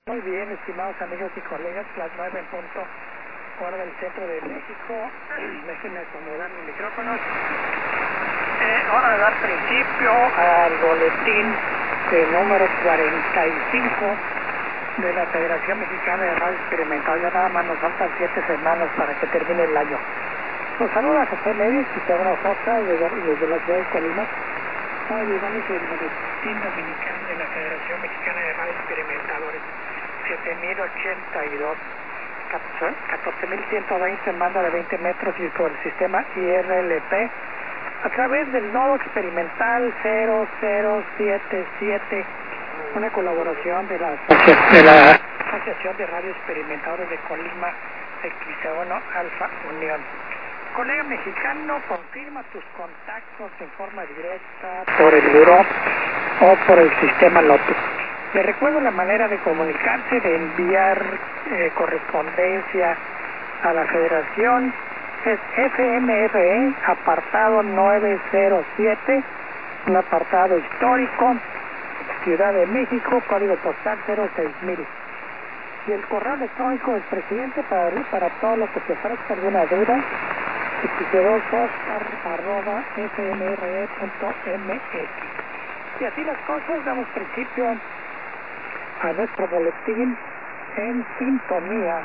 Muy bien, estimados amigos y colegas, las 9 en punto, hora del centro de México. Déjenme acomodar mis micrófonos. Hora de dar principio al boletín número 45 de la Federación Mexicana de Radio Experimental. Ya nada más nos faltan 7 semanas para que termine el año. Los saluda José Levis y tengo una foto desde la ciudad de Colima. Ayudamos el boletín dominicano de la Federación Mexicana de Radio Experimentadores. 7.082, 14.120 en banda de 20 metros y por el sistema IRLP a través del nodo experimental 0077, una colaboración de la Asociación de Radio Experimentadores de Colima, XC1 Alfa Unión. Colega mexicano, confirma tus contactos en forma directa por el buró o por el sistema Lotus. Le recuerdo la manera de comunicarse, de enviar correspondencia a la Federación. Es FMRE, apartado 907, un apartado histórico, Ciudad de México, código postal 06000. Y el correo electrónico del presidente para todo lo que se ofrezca alguna duda, xx2oscar@fmre.mx. Y así las cosas, damos principio a nuestro boletín en sintonía.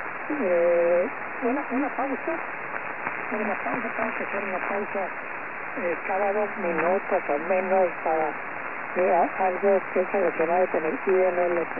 Una pausa, tengo que hacer una pausa cada 2 minutos o menos para algo que es relacionado con el IRLP.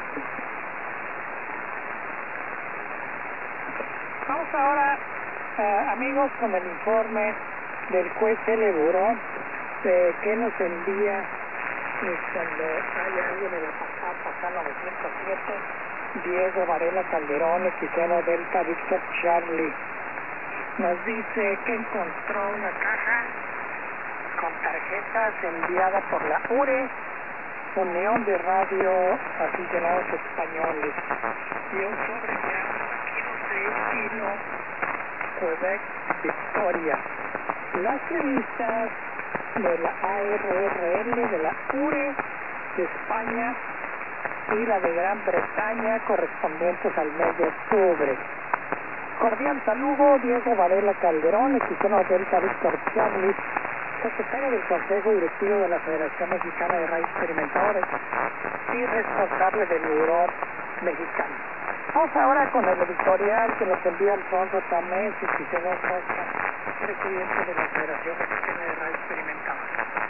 Vamos ahora, amigos, con el informe del juez L. Buró, que nos envía cuando hay alguien en la pasada 907, Diego Varela Calderón, XN Delta Víctor Charlie. Nos dice que encontró una caja con tarjetas enviada por la URE, Unión de Radio Aficionados Españoles, y un sobre de kilo Quebec Victoria. Las revistas de la ARRL, de la URE de España y la de Gran Bretaña, correspondientes al mes de octubre. Cordial saludo, Diego Varela Calderón, XN Delta Víctor Charlie, secretario del Consejo Directivo de la Federación Mexicana de Radio Experimentadores y responsable del Buró Mexicano. Vamos ahora con el editorial que nos envía Alfonso Tamés, XN Costa, presidente de la Federación Mexicana de Radio Experimentadores.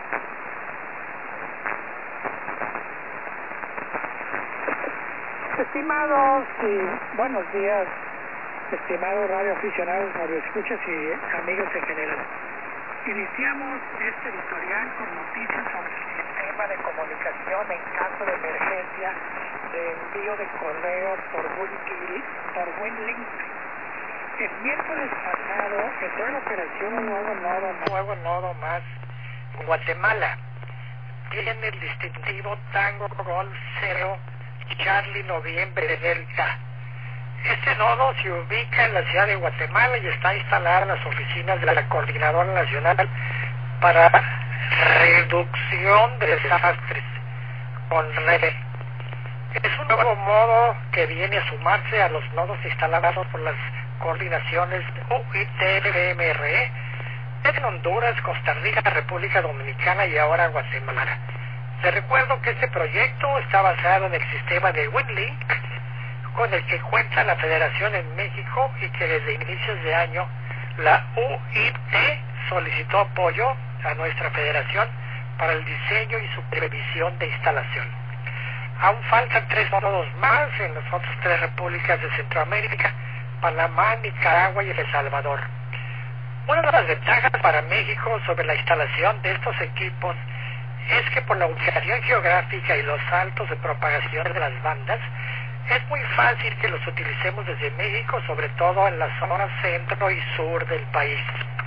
Estimados y buenos días, estimados radioaficionados, radioescuchas y amigos en general. Iniciamos este editorial con noticias sobre el sistema de comunicación en caso de emergencia de envío de correo por WinLink. El miércoles pasado entró en operación un nuevo nodo más en Guatemala. Tiene el distintivo Tango Golf 0 Charlie Noviembre Delta. Este nodo se ubica en la ciudad de Guatemala y está instalada en las oficinas de la Coordinadora Nacional para Reducción de Desastres, con REDE. Es un nuevo modo que viene a sumarse a los nodos instalados por las coordinaciones UIT-BMRE en Honduras, Costa Rica, República Dominicana y ahora Guatemala. Les recuerdo que este proyecto está basado en el sistema de WinLink, con el que cuenta la Federación en México y que desde inicios de año la UIT solicitó apoyo a nuestra federación para el diseño y supervisión de instalación. Aún faltan 3 nodos más en las otras 3 repúblicas de Centroamérica, Panamá, Nicaragua y El Salvador. Una de las ventajas para México sobre la instalación de estos equipos es que por la ubicación geográfica y los saltos de propagación de las bandas, es muy fácil que los utilicemos desde México, sobre todo en la zona centro y sur del país.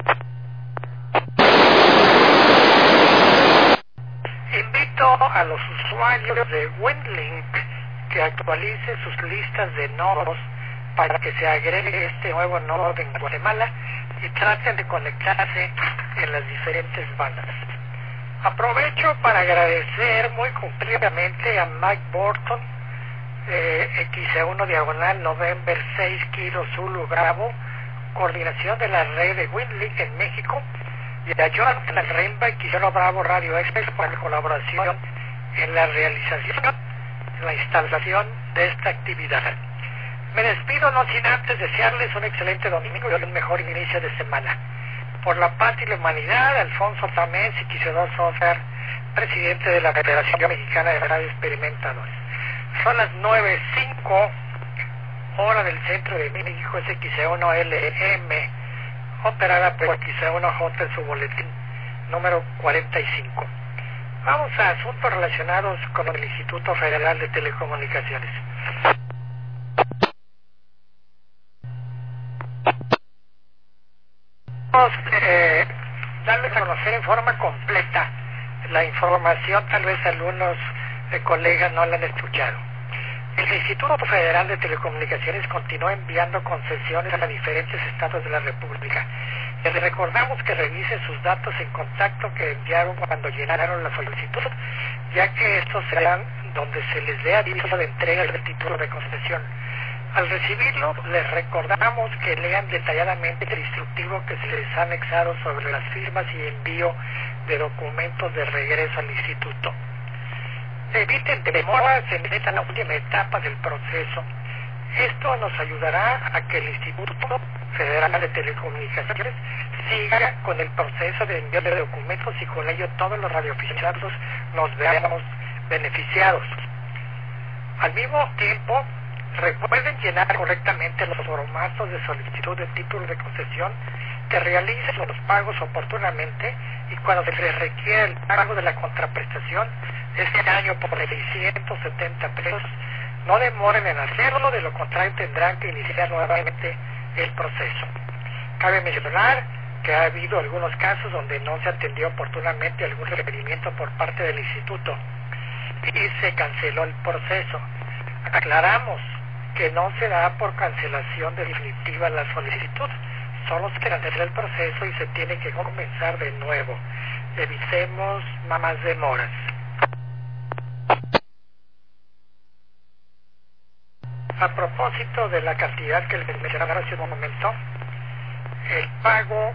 Invito a los usuarios de WinLink que actualicen sus listas de nodos para que se agregue este nuevo nodo en Guatemala y traten de conectarse en las diferentes bandas. Aprovecho para agradecer muy cumplidamente a Mike Burton, XE1 diagonal November 6 Kilo Zulu Bravo, coordinación de la red de WinLink en México, y a Jonathan Remba y Kilo Bravo Radio Express por la colaboración en la realización, en la instalación de esta actividad. Me despido no sin antes desearles un excelente domingo y un mejor inicio de semana. Por la paz y la humanidad, Alfonso Tamés y Quisedor Sofer, presidente de la Federación Mexicana de Radio Experimentadores. Son las 9:05, hora del centro de México, es XE1LM, operada por XE1J en su boletín número 45. Vamos a asuntos relacionados con el Instituto Federal de Telecomunicaciones. Vamos darles a conocer en forma completa la información, tal vez algunos colegas no la han escuchado. El Instituto Federal de Telecomunicaciones continúa enviando concesiones a diferentes estados de la República. Les recordamos que revisen sus datos en contacto que enviaron cuando llenaron la solicitud, ya que estos serán donde se les dé aviso de entrega del título de concesión. Al recibirlo, les recordamos que lean detalladamente el instructivo que se les ha anexado sobre las firmas y envío de documentos de regreso al instituto. Eviten demoras en esta última etapa del proceso. Esto nos ayudará a que el Instituto Federal de Telecomunicaciones siga con el proceso de envío de documentos y con ello todos los radioaficionados nos veamos beneficiados. Al mismo tiempo, recuerden llenar correctamente los formazos de solicitud de título de concesión, que realicen los pagos oportunamente y cuando se les requiera el pago de la contraprestación, este año por 670 pesos, no demoren en hacerlo, de lo contrario tendrán que iniciar nuevamente el proceso. Cabe mencionar que ha habido algunos casos donde no se atendió oportunamente algún requerimiento por parte del instituto y se canceló el proceso. Aclaramos que no se da por cancelación definitiva la solicitud, solo se cancela el proceso y se tiene que comenzar de nuevo. Evitemos más demoras. A propósito de la cantidad que les mencionaba hace un momento, el pago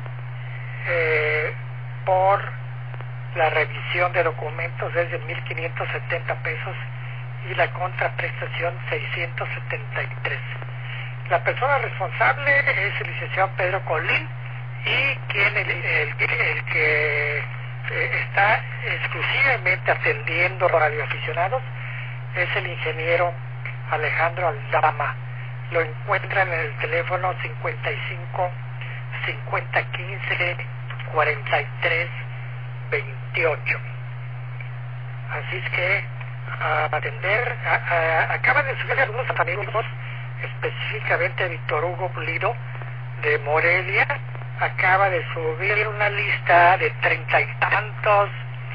por la revisión de documentos es de 1,570 pesos y la contraprestación 673. La persona responsable es el licenciado Pedro Colín y quien el que está exclusivamente atendiendo radioaficionados es el ingeniero Alejandro Aldama. Lo encuentran en el teléfono 55 50 15 43 28. Así es que a atender, acaban de subir algunos amigos, específicamente Víctor Hugo Pulido de Morelia, acaba de subir una lista de 30 y tantos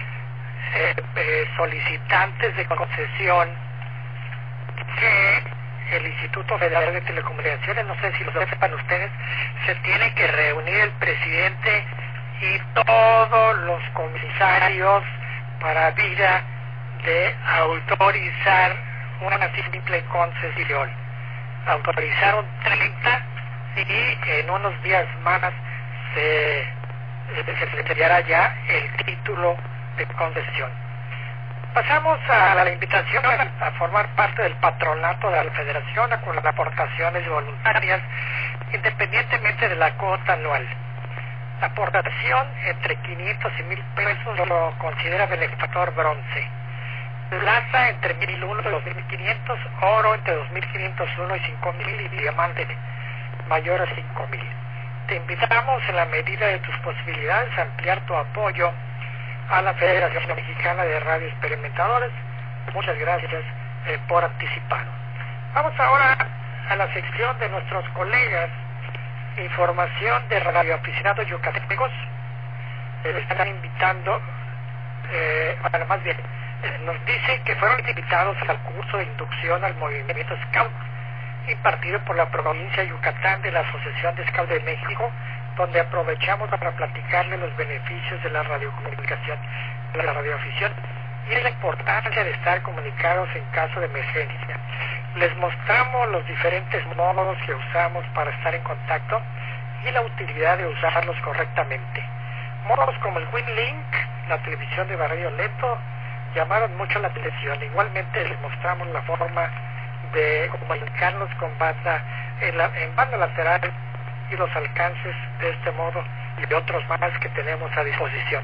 solicitantes de concesión que el Instituto Federal de Telecomunicaciones, no sé si lo sepan ustedes, se tiene que reunir el presidente y todos los comisarios para vida de autorizar una simple concesión. Autorizaron 30 y en unos días más se entregará ya el título de concesión. Pasamos a la invitación a formar parte del patronato de la Federación con las aportaciones voluntarias, independientemente de la cuota anual. La aportación entre 500 y 1,000 pesos lo considera benefactor bronce. Plata entre 1,001 y 2,500, oro entre 2,501 y 5,000 y diamante mayor a 5,000. Te invitamos en la medida de tus posibilidades a ampliar tu apoyo a la Federación Mexicana de Radio Experimentadores. Muchas gracias por anticipado. Vamos ahora a la sección de nuestros colegas, información de radioaficionados yucatecos. Están invitando, bueno, más bien, nos dicen que fueron invitados al curso de inducción al movimiento Scout impartido por la provincia de Yucatán de la Asociación de Scout de México, donde aprovechamos para platicarle los beneficios de la radiocomunicación, de la radioafición y la importancia de estar comunicados en caso de emergencia. Les mostramos los diferentes modos que usamos para estar en contacto y la utilidad de usarlos correctamente. Modos como el WinLink, la televisión de barrido lento, llamaron mucho la atención. Igualmente les mostramos la forma de comunicarnos con banda en banda lateral y los alcances de este modo y otros más que tenemos a disposición.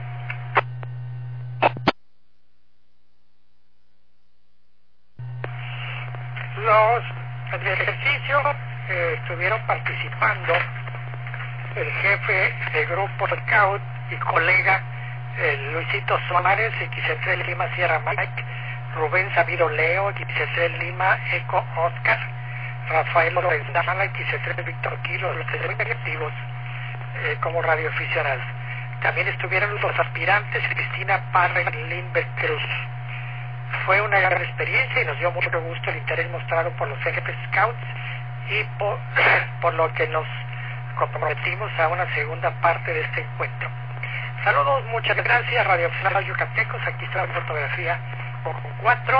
En el ejercicio estuvieron participando el jefe de grupo Scout y colega Luisito Suárez, XC3 Lima Sierra Mike, Rubén Sabido Leo, XC3 Lima Eco Oscar, Rafael Lorenzana, XC3 Víctor Kilo, los tres muy activos como radioaficionados. También estuvieron los aspirantes Cristina Parra y Lindbergh Cruz. Fue una gran experiencia y nos dio mucho gusto el interés mostrado por los jefes Scouts y por lo que nos comprometimos a una segunda parte de este encuentro. Saludos, muchas gracias, radioaficionados yucatecos. Aquí está la fotografía con 4,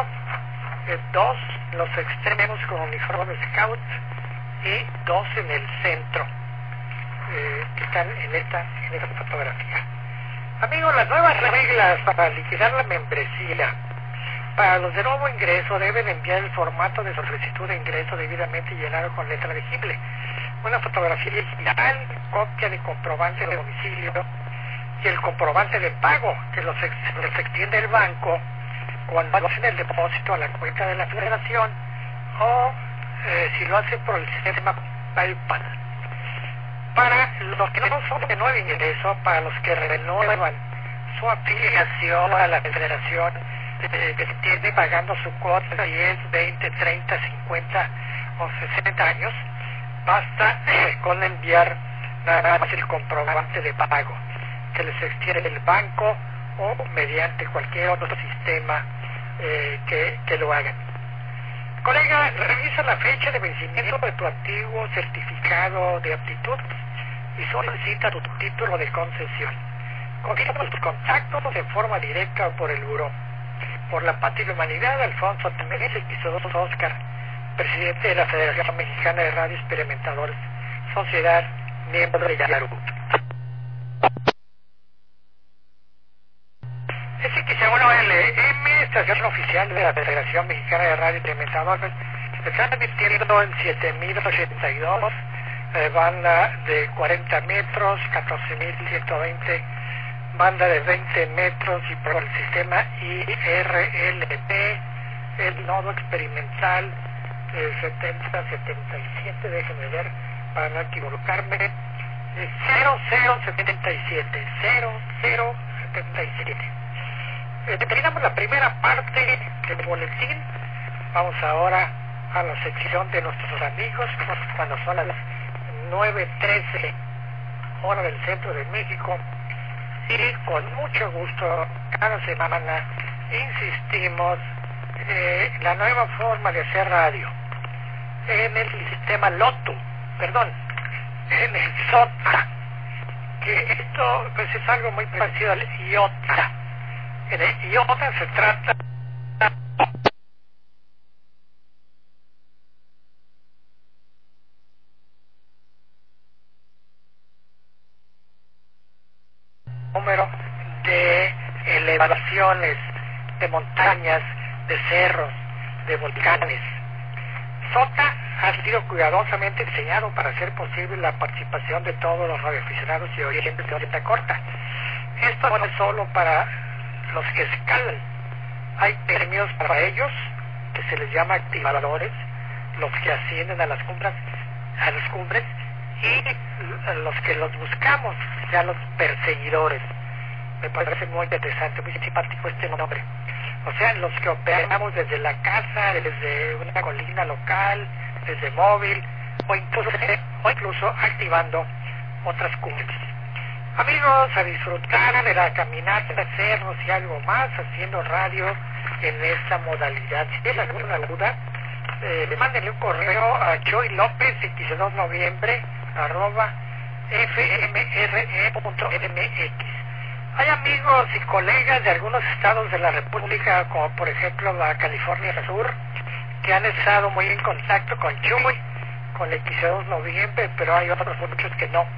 2 los extremos con uniforme Scout y 2 en el centro, que están en esta fotografía. Amigos, las nuevas reglas para liquidar la membresía. Para los de nuevo ingreso deben enviar el formato de solicitud de ingreso debidamente llenado con letra legible, una fotografía digital, copia de comprobante de domicilio y el comprobante de pago que los extiende el banco cuando hacen el depósito a la cuenta de la federación o si lo hacen por el sistema PayPal. Para los que no son de nuevo ingreso, para los que renuevan su afiliación a la federación, que tiene pagando su cuota 10, 20, 30, 50 o 60 años, basta con enviar nada más el comprobante de pago que les extiende el banco o mediante cualquier otro sistema que lo hagan. Colega, revisa la fecha de vencimiento de tu antiguo certificado de aptitud y solicita tu título de concesión. Confirma tus contactos en forma directa o por el buró. Por la Patria y la Humanidad, Alfonso Temeres XC2 Oscar, presidente de la Federación Mexicana de Radio Experimentadores, sociedad, miembro de Yaru. SX1LM, estación oficial de la Federación Mexicana de Radio Experimentadores, se está transmitiendo en 7082, banda de 40 metros, 14120, banda de 20 metros y por el sistema IRLP, el nodo experimental 7077, déjenme ver para no equivocarme, 0077, 0077. Terminamos la primera parte del boletín. Vamos ahora a la sección de nuestros amigos cuando son las 9:13 hora del centro de México. Y con mucho gusto, cada semana insistimos la nueva forma de hacer radio en el sistema LOTU, en el SOTA, que esto pues es algo muy parecido al IOTA. En el IOTA se trata número de elevaciones, de montañas, de cerros, de volcanes. SOTA ha sido cuidadosamente diseñado para hacer posible la participación de todos los radioaficionados y oyentes de onda corta. Esto no es solo para los que escalan, hay premios para ellos que se les llama activadores, los que ascienden a las cumbres y los que los buscamos, ya los perseguidores. Me parece muy interesante, muy simpático este nombre. O sea, los que operamos desde la casa, desde una colina local, desde móvil, o incluso activando otras cumbres. Amigos, a disfrutar de la caminata, de cerros y algo más, haciendo radio en esta modalidad. Si tienen alguna duda, mándenle un correo a Joy López, 22 de noviembre, @fmre.mx. Hay amigos y colegas de algunos estados de la República, como por ejemplo la California Sur, que han estado muy en contacto con Chuy, con el 15 de noviembre, pero hay otros muchos que no,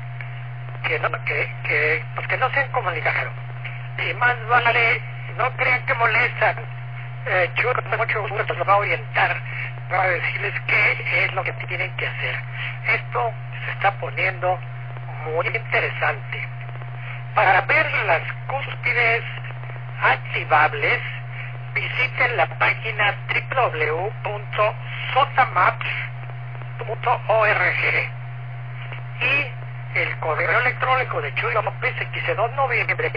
pues que no se han comunicado. Y más vale, no crean que molestan. Chuy con mucho gusto los va a orientar, va a decirles qué es lo que tienen que hacer. Esto se está poniendo muy interesante. Para ver las cúspides activables, visiten la página www.sotamaps.org y el correo electrónico de Chuy López, el 15 de noviembre,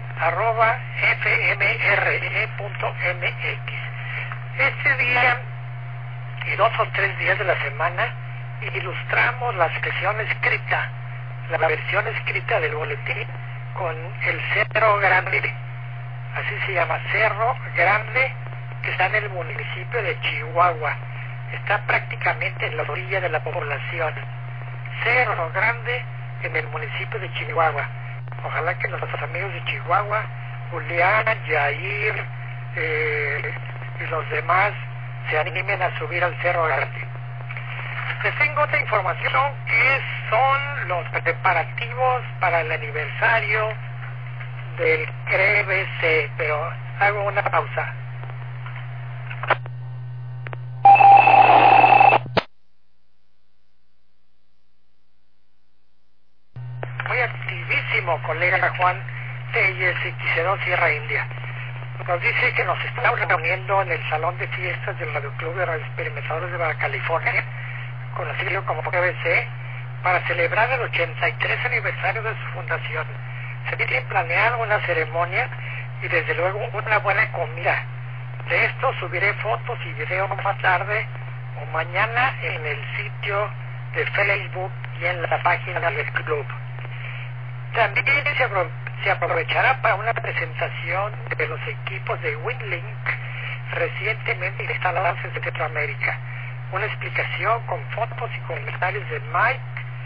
@fmre.mx. Este día y 2 o 3 días de la semana ilustramos la sección escrita, la versión escrita del boletín con el Cerro Grande, así se llama, Cerro Grande, que está en el municipio de Chihuahua, está prácticamente en la orilla de la población. Cerro Grande en el municipio de Chihuahua. Ojalá que nuestros amigos de Chihuahua, Julián, Yair y los demás se animen a subir al Cerro Grande. Les tengo otra información que son los preparativos para el aniversario del CREBC, pero hago una pausa. Muy activísimo colega Juan Telles y Quisedón Sierra India. Nos dice que nos estamos reuniendo en el salón de fiestas del Radio Club de Radioexperimentadores de Baja California, conocido como CBC, para celebrar el 83 aniversario de su fundación. Se tiene planeado una ceremonia y desde luego una buena comida. De esto subiré fotos y videos más tarde o mañana en el sitio de Facebook y en la página del club. También se aprovechará para una presentación de los equipos de WinLink recientemente instalados en Centroamérica. Una explicación con fotos y comentarios de Mike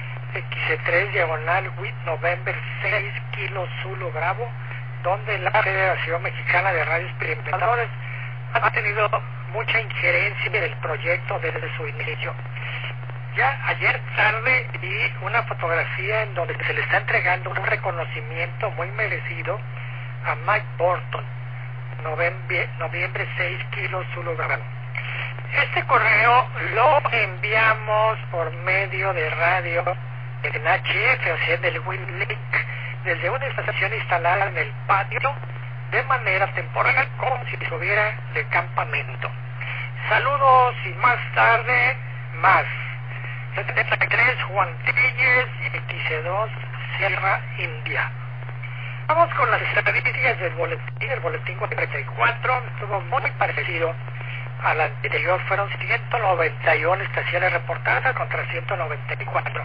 X3 /WIT November 6 Kilo Zulu Bravo, donde la Federación Mexicana de Radio Experimentadores ha tenido mucha injerencia en el proyecto desde su inicio. Ya ayer tarde vi una fotografía en donde se le está entregando un reconocimiento muy merecido a Mike Burton, noviembre 6 Kilo Zulu Bravo. Este correo lo enviamos por medio de radio en HF, o sea, del WinLink, desde una estación instalada en el patio de manera temporal, como si estuviera de campamento. Saludos y más tarde, más. 73 Juan Telles, X2 Sierra India. Vamos con las estadísticas del boletín. El boletín 44 estuvo muy parecido al anterior. Fueron 191 estaciones reportadas contra 194.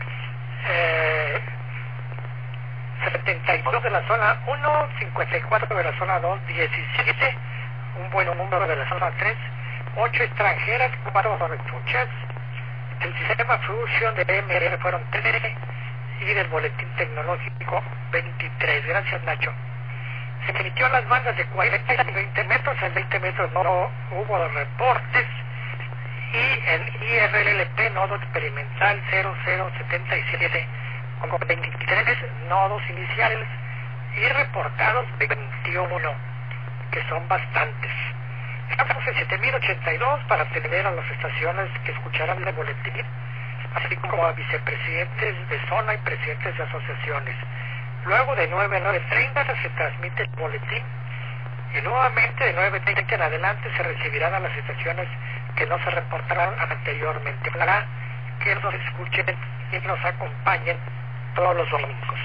72 de la zona 1, 54 de la zona 2, 17, un buen número de la zona 3, 8 extranjeras, 4 refuchas. El sistema Fusion de MR fueron 13 y del boletín tecnológico 23. Gracias, Nacho. Se emitió las bandas de 40 y 20 metros. En 20 metros no hubo reportes. Y en IRLP, nodo experimental 0077, con 23 nodos iniciales y reportados 21, que son bastantes. Estamos en 7082 para atender a las estaciones que escucharán el boletín, así como a vicepresidentes de zona y presidentes de asociaciones. Luego de 9 a 9:30 se transmite el boletín y nuevamente de 9:30 en adelante se recibirán a las estaciones que no se reportaron anteriormente, para que nos escuchen y nos acompañen todos los domingos.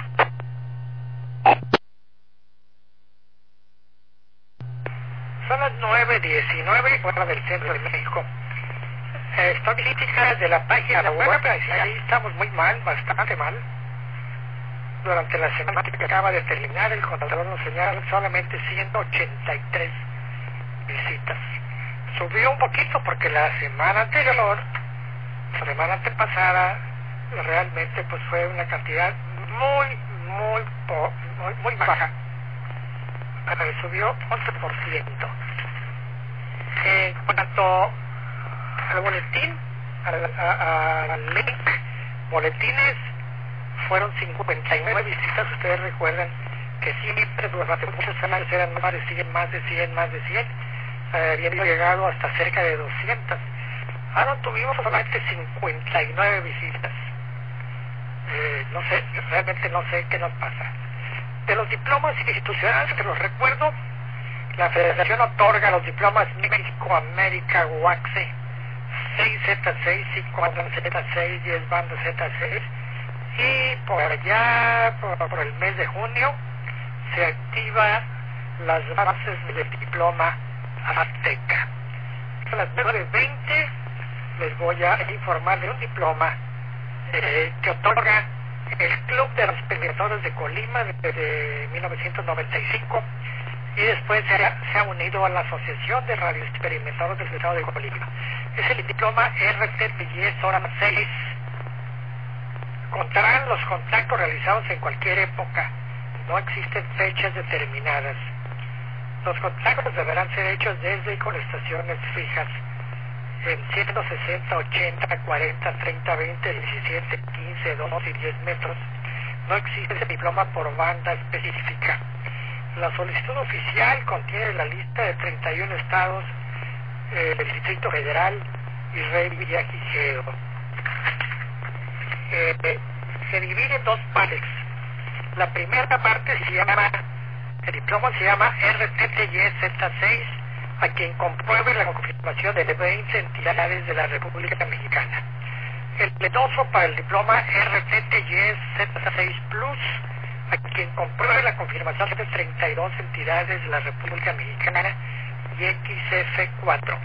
Son las 9:19 fuera del centro de México. Estadísticas de la página web, ahí estamos muy mal, bastante mal. Durante la semana que acaba de terminar, el contador nos señala solamente 183 visitas. Subió un poquito porque la semana anterior, la semana antepasada, realmente pues fue una cantidad muy baja. Subió 11%. En cuanto al boletín, al link, boletines, fueron 59 visitas. Ustedes recuerdan que siempre durante muchas semanas eran más de 100, habiendo llegado hasta cerca de 200. Ahora tuvimos solamente 59 visitas. No sé, realmente no sé qué nos pasa. De los diplomas institucionales, que los recuerdo, la Federación otorga los diplomas México, América, UACSE, 6Z6, 5 bandas Z6, 10 bandas Z6, y por allá, por el mes de junio, se activa las bases del diploma Azteca. A las 9:20 les voy a informar de un diploma que otorga el Club de los Experimentadores de Colima desde 1995, y después se ha unido a la Asociación de Radioexperimentadores del Estado de Colima. Es el diploma RTTIS hora 6. Contarán los contactos realizados en cualquier época. No existen fechas determinadas. Los contactos deberán ser hechos desde y con estaciones fijas en 160, 80, 40, 30, 20, 17, 15, 12 y 10 metros. No existe ese diploma por banda específica. La solicitud oficial contiene la lista de 31 estados, el Distrito Federal y Rey Villagigedo. Se divide en dos partes. La primera parte el diploma se llama RTTIS Z6, a quien compruebe la confirmación de 20 entidades de la República Mexicana. El endoso para el diploma RTTIS Z6 Plus, a quien compruebe la confirmación de 32 entidades de la República Mexicana, y XF4.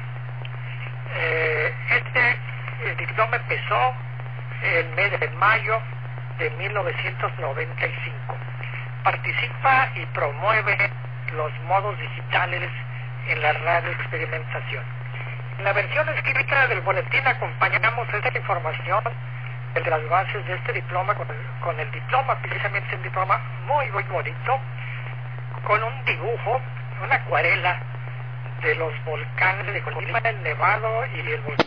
El diploma empezó el mes de mayo de 1995. Participa y promueve los modos digitales en la radioexperimentación. En la versión escrita del boletín acompañamos esta información de las bases de este diploma con el diploma, precisamente un diploma muy bonito, con un dibujo, una acuarela de los volcanes de Colima, el Nevado y el volcán.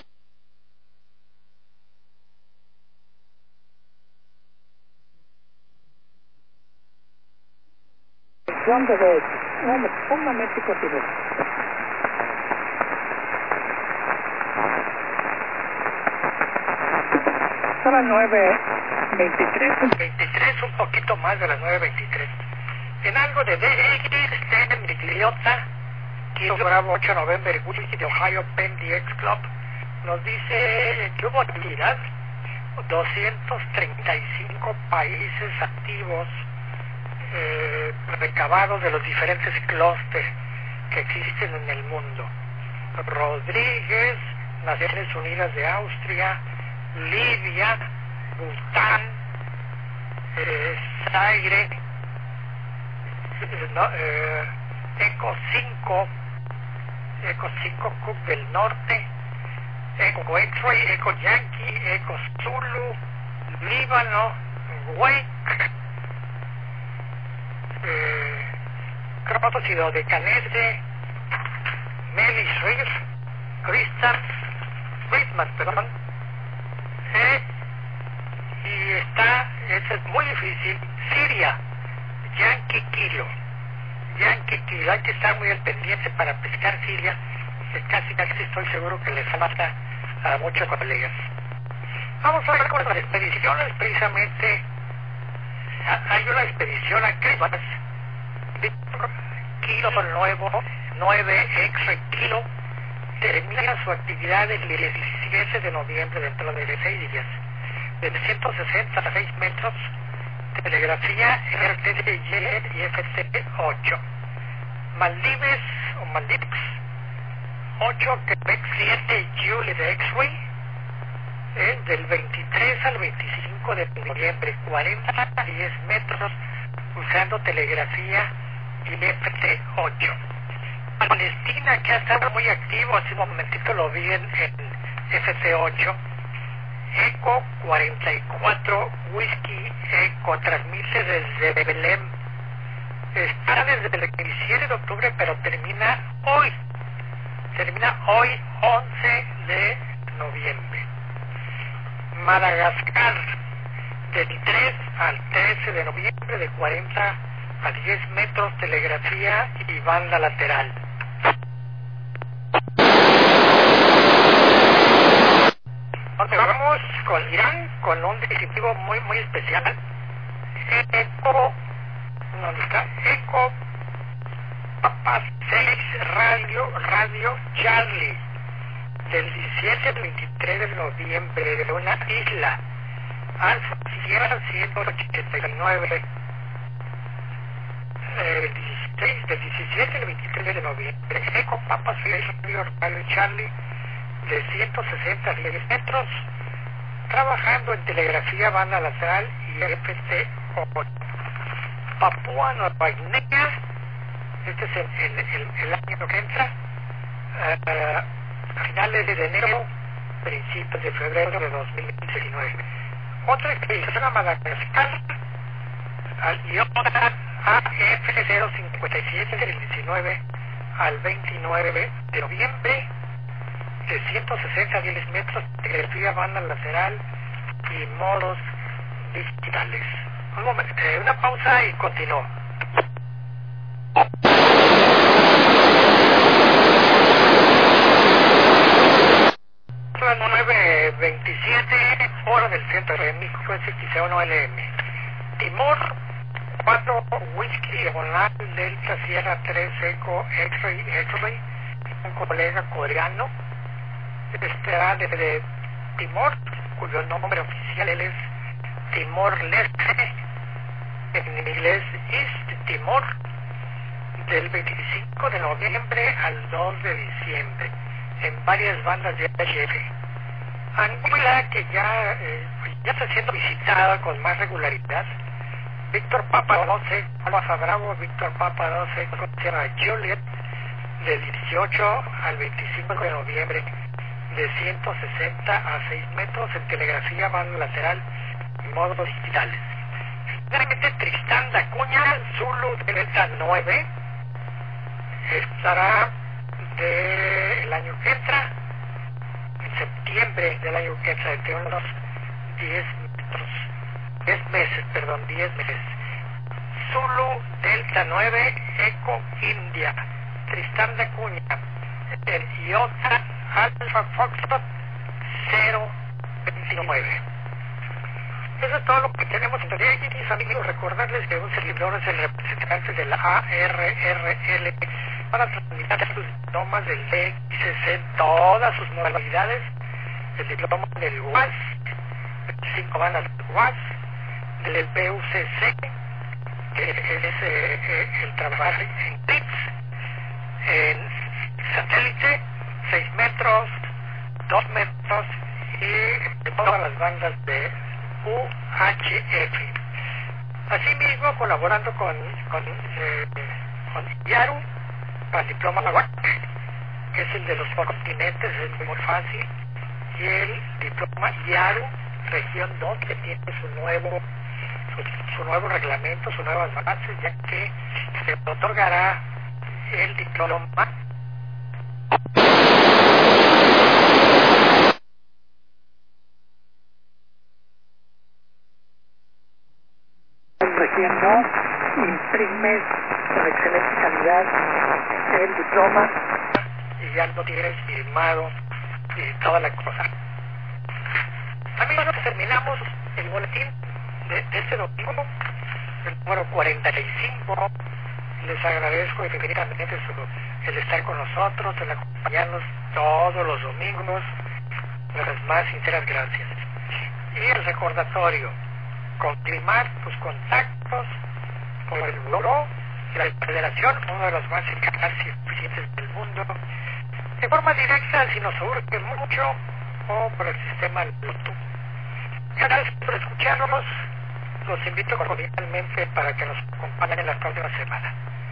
Un momento y continúa. Son las 9:23. Un poquito más de las 9:23. En algo de DX, Stenen, Migliota, Kilo Bravo 8 November, Wiki de Ohio, Penn DX Club, nos dice que hubo actividad, 235 países activos, recabados de los diferentes clústeres que existen en el mundo. Rodríguez, Naciones Unidas de Austria, Libia, Bután, Zaire, ECO 5 Cook del Norte, ECO X-Ray, ECO Yankee, ECO Zulu, Líbano, Wake, Crótocido de Canese, Melis Christmas, y está, eso es muy difícil, Siria, Yankee Kilo, hay que estar muy al pendiente para pescar Siria, casi estoy seguro que les falta a muchos colegas. Vamos a ver con las expediciones. Precisamente hay una expedición a Christmas, Kilo nuevo, 9 X-Ray Kilo, termina su actividad el 17 de noviembre dentro de 6 días, de 160 a 6 metros, telegrafía RTTY y FC8. Maldives 8 Quebec 7 Julie de X-Ray, del 23 al 25 de noviembre, 40 a 10 metros, usando telegrafía y FT8. Palestina, que ha estado muy activo, hace un momentito lo vi en FC8, ECO 44 Whisky ECO, transmite desde Belém, está desde el 17 de octubre, pero termina hoy 11 de noviembre. Madagascar, del 3 al 13 de noviembre, de 40 a 10 metros, telegrafía y banda lateral. Vamos con Irán, con un distintivo muy especial. Eco, ¿dónde está? Eco Papa 6 Radio Charlie, del 17 al 23 de noviembre, de una isla, Alfa Sierra 189, del 17 al 23 de noviembre. Eco Papa 6 Radio Charlie, de 160 a 10 metros, trabajando en telegrafía, banda lateral y FT8. Papúa Nueva Guinea, este es el año que entra, a finales de enero, principios de febrero de 2019. Otra expedición a Madagascar, y otra AF057, del 19 al 29 de noviembre, de 160 a 10 metros, telegrafía, banda lateral y modos digitales. Un momento, una pausa y continúo. 9:27, hora del centro de México, SX1 LM. Timor, 4 Whisky, diagonal Delta Sierra 3 Eco X-Ray, un colega coreano. Estará desde Timor, cuyo nombre oficial es Timor-Leste, en inglés East Timor, del 25 de noviembre al 2 de diciembre, en varias bandas de HF. Anguila, que ya está siendo visitada con más regularidad. Víctor Papa 12, Alfa Bravo, Víctor Papa 12, Sierra Juliet, del 18 al 25 de noviembre, de 160 a 6 metros, en telegrafía, banda lateral y modos digitales. Finalmente, Tristán da Cunha, Zulu Delta 9, estará del año que entra, en septiembre del año que entra, entre unos 10 meses. Zulu Delta 9, Eco India, Tristán da Cunha, el IOTA Alfa Foxtrot 029. Eso es todo lo que tenemos en realidad, mis amigos. Recordarles que un servidor es el representante de la ARRL para transmitir sus diplomas del DXC, todas sus modalidades, el diploma del UAS, 5 bandas del UAS, del PUCC, que es el trabajo en TIPS, en satélite, 6 metros, 2 metros y de todas las bandas de UHF. Asimismo, colaborando con Yaru para el diploma WAC, que es el de los continentes, es muy fácil, y el diploma Yaru región 2, que tiene su nuevo reglamento, sus nuevas bases, ya que se otorgará el diploma región 2, imprimes con excelente calidad el diploma y ya lo tienes firmado y toda la cosa. Amigos, terminamos el boletín de este domingo, el número 45. Les agradezco infinitamente el estar con nosotros, el acompañarnos todos los domingos. Las más sinceras gracias. Y el recordatorio: confirmar tus contactos con el Buró de la Federación, uno de los más eficaces y eficientes del mundo, de forma directa si nos urge mucho, o por el sistema Bluetooth. Gracias por escucharnos. Los invito cordialmente para que nos acompañen en la próxima semana.